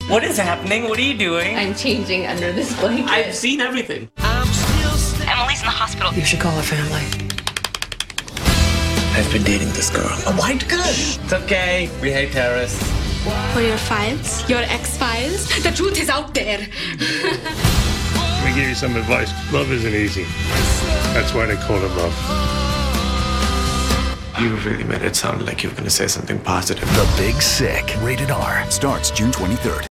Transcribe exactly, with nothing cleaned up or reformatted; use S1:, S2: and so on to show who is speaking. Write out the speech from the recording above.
S1: What is happening? What are you doing?
S2: I'm changing under this blanket.
S3: I've seen everything.
S4: Emily's in the hospital.
S5: You should call her family.
S6: I've been dating this girl.
S1: Oh, why? Good. It's okay. We hate terrorists.
S7: For your files, your X-Files, the truth is out there.
S8: Let me give you some advice. Love isn't easy. That's why they call it love.
S6: You really made it sound like you were going to say something positive.
S9: The Big Sick, rated R, starts June twenty-third.